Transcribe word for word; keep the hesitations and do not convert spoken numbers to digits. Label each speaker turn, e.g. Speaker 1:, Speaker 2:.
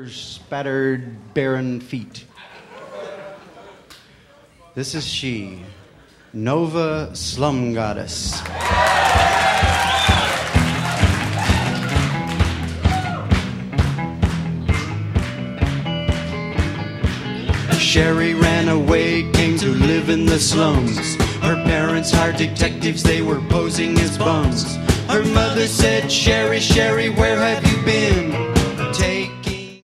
Speaker 1: her spattered, barren feet. This is she, Nova Slum Goddess. Sherry ran away, came to live in the slums. Her parents hired detectives, they were posing as bums. Her mother said, Sherry, Sherry, where have you been? Take